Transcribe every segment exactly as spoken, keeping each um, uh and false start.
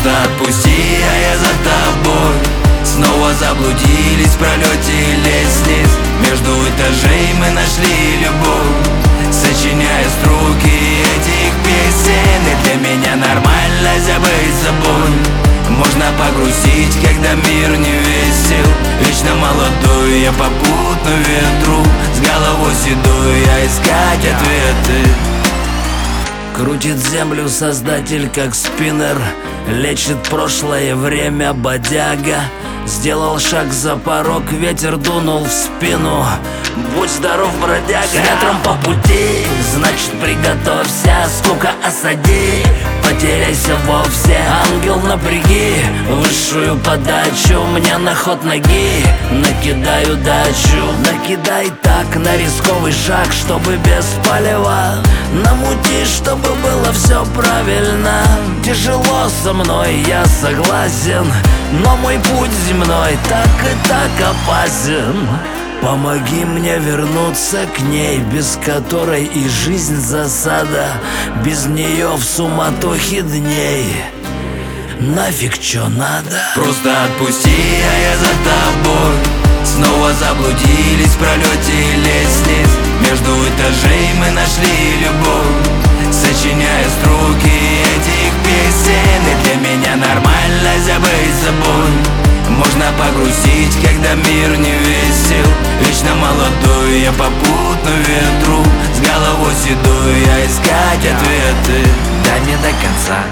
Просто отпусти, а я за тобой. Снова заблудились в пролете лестниц. Между этажей мы нашли любовь, сочиняя строки этих песен. И для меня нормально забыть собой. Можно погрузить, когда мир не весел. Вечно молодой, я попутно ветру. С головой седой, я искать ответы. Крутит землю создатель, как спиннер. Лечит прошлое время бодяга. Сделал шаг за порог, ветер дунул в спину. Будь здоров, бродяга. С ветром по пути, значит приготовься. Скука осади, потеряйся вовсе. Ангел, напряги высшую подачу. Мне на ход ноги накидай удачу. Накидай так на рисковый шаг, чтобы без палева. Намути, чтобы было все правильно. Тяжело со мной, я согласен, но мой путь земной так и так опасен. Помоги мне вернуться к ней, без которой и жизнь засада. Без нее в суматохе дней нафиг чё надо. Просто отпусти, а я за тобой. Снова заблудились в пролете лестниц. Между этажей мы нашли любовь, сочиняя строки этих песен. И для меня нормально забыть собой. Можно погрузить, когда мир не весел. Вечно молодой, я попутно ветру. С головой седой, я искать ответы. Да не до конца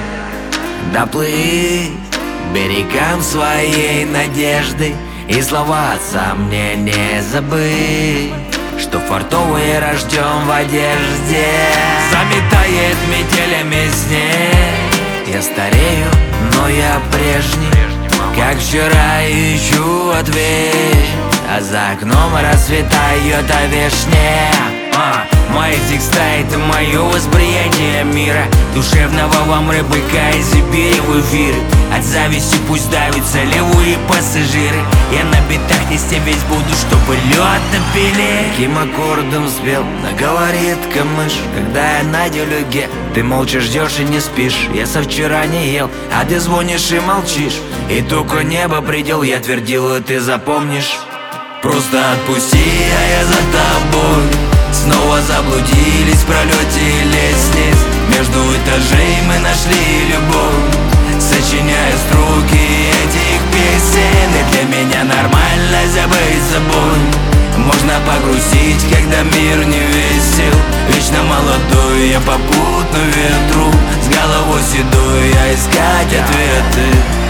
доплыть берегам своей надежды. И слова отца мне не забыть, что фартовый рожден в одежде. Заметает метелями снег. Я старею, но я прежний, как вчера, ищу ответ. А за окном расцветает овешня. а, Мои текста — это мое восприятие мира. Душевного вам рыбака из Сибири в эфире. От зависти пусть давятся левые пассажиры. Я на битах нести весь буду, чтобы лед напили. Каким аккордом спел, но говорит камыш. Когда я на делюге, ты молча ждешь и не спишь. Я со вчера не ел, а ты звонишь и молчишь. И только небо предел, я твердил, и ты запомнишь. Просто отпусти, а я за тобой. Снова заблудились в пролете лестниц. Между этажей мы нашли любовь, сочиняя строки этих песен. И для меня нормально забыть собой. Можно погрузить, когда мир не весел. Вечно молодой, я попутно ветру. С головой седой, я искать ответы.